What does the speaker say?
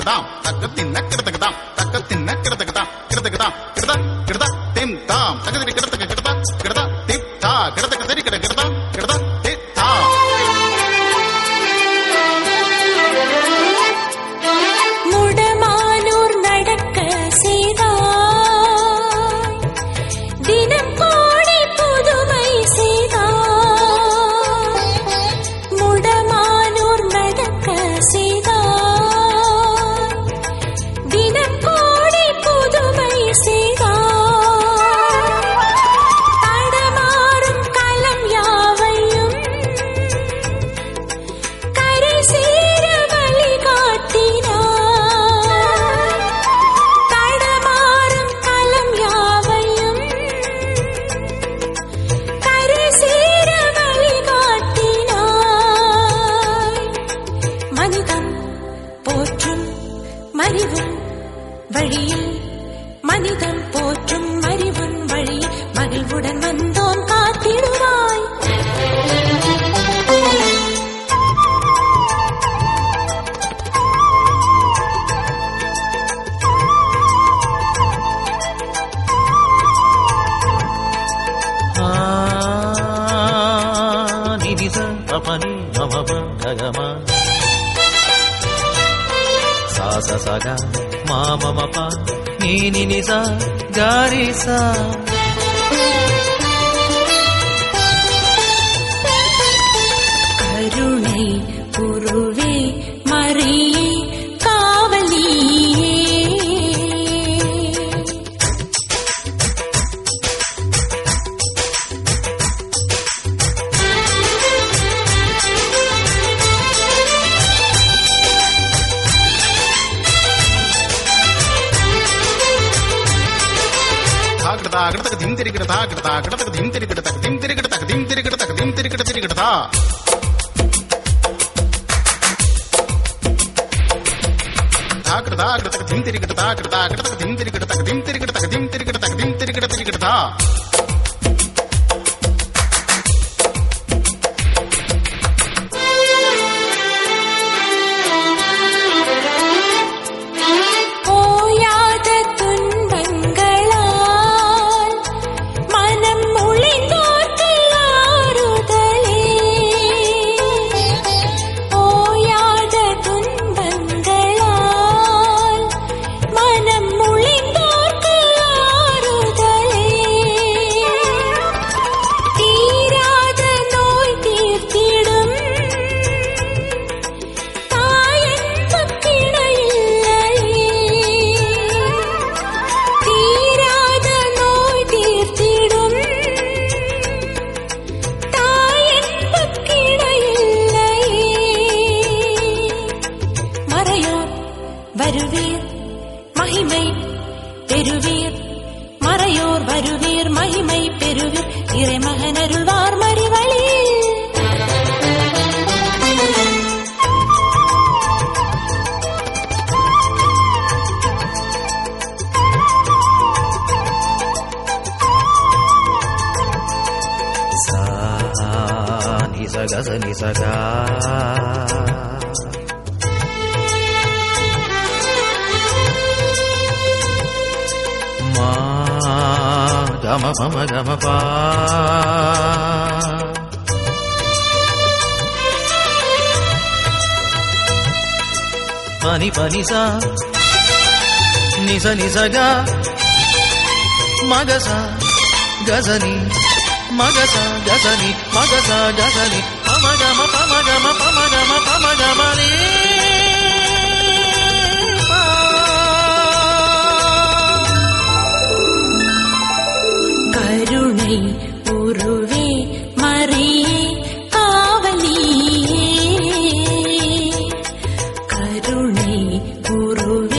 கிருதகதாம் தக்கத்தின்ன கிருதகதாம் தக்கத்தின்ன கிருதகதாம் கிருதகதாம் கிருதா கிருதா Thiem தாம் தகதிரி கிருதக கிருதா கிருதா Thiem தா கிருதக சரி கிருத கிருதா கிருதா திம் தா. முடமானூர் நடக்க செய்தாய் தினம் கோடி புதுமை செய்தாய். முடமானூர் நடக்க செய்தாய் தினம் கோடி புதுமை செய்தாய். தடமாறும் களம் யாவையும் கரை சேர வழி காட்டினாய். தடமாறும் களம் யாவையும் கரை சேர வழி காட்டினாய். மனிதம் போற்றும் மறிவும் வழியில் மனிதம் போற்றும் மறிவும் வழியில் மகிழ்வுடன் வந்தோம் காத்திடுவாய். நிதிச பபனி மமப ககம சாச சக மாமமப நீ நிச காரிசா. கருணை உருவே மறியே காவலியே. கிருதா கிருதக திம் திரி கிருதா கிருதா கிருதக திம் திரி கிருதக திம் திரி கிருதக திம் திரி கிருதக திம் திரி கிருத திரி கிருதா. கிருதா கிருதக திம் திரி கிருதா கிருதா கிருதக திம் திரி கிருதக திம் திரி கிருதக திம் திரி கிருதக திம் திரி கிருத திரி கிருதா. ஓயாத துன்பங்களால் மனம் முழிந்தோர்க்கு ஆறுதலே. ஓயாத துன்பங்களால் மனம் முழிந்தோர்க்கு ஆறுதலே. தீராத நோய் தீர்த்திடும் தாயன்புக் கிணையில்லையே. தீராத நோய் தீர்த்திடும் தாயன்புக் கிணையில்லையே. மறையோர் வருவீர் மகிமை பெறுவீர். மறையோர் வருவீர் மகிமை பெறுவீர். இறைமகன் அருள்வார் மறிவழியில். சா நிசக ச நிசக மா கம பம கம பா பனி பனி சா நிச நிசக மகச கசனி மகச கசனி மகச கசனி பமகம பமகம பமகம பமகமனி. கருணை உருவே மறியே காவலியே. கருணை உருவே